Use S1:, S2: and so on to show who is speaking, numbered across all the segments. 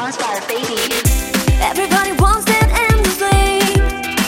S1: Star, baby.
S2: Everybody wants that endless flame.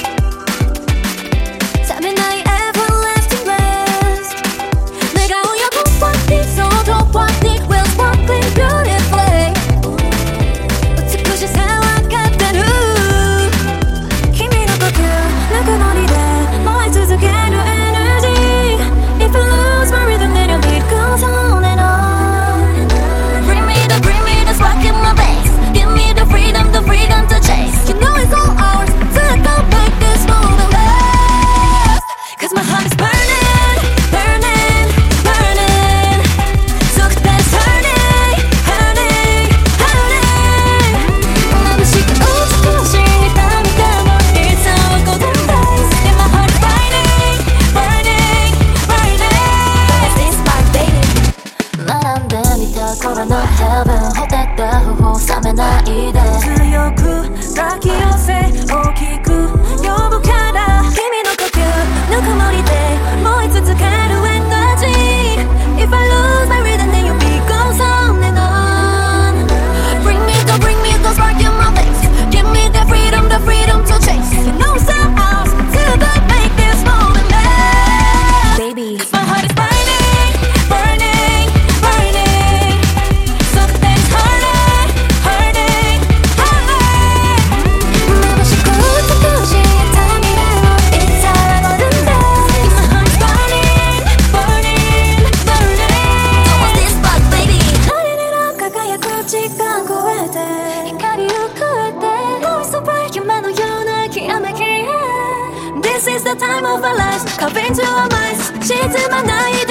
S2: 삶의 나의 everlasting blast. 내가 오려고 왔니 서도 왔니 will sparkling beautifully. 우측구시 새와 같은 후君の呼吸ぬくもりで燃え続ける energy. If I lose my rhythm then your beat goes on and on. Bring me the spark in my veins. Give me the freedom to chase. You know it's all ours, so I can't make this moment last. Cause my heart is burning, burning, burning. So that's hurting, hurting, hurting. 맘이 시끄러워진 이 밤이 되면 일상은 golden days. And my heart is burning, burning, burning. What's this spark, baby? 말 안 돼, 밑에 걸어 너 heaven. Hold that the who 삶의 나이대. 強く抱き寄せ大きく呼ぶから君の呼吸ぬくもりで燃え続ける energy. If I lose my rhythm then your beat goes on and on. Bring me the spark in my veins. Give me the freedom to chase. You know it's all ours till they make this moment last. Baby, my heart is burning, burning, burning. So that's hurting, hurting, hurting. 내가 시끄러워진 time it's all I golden days. My heart is burning, burning, burning. So what's this spark, baby? 나를輝く時間超えて光を超えて Going so bright 夢のようなきらめき This is the time of our lives. Carve into our minds. 沈まないで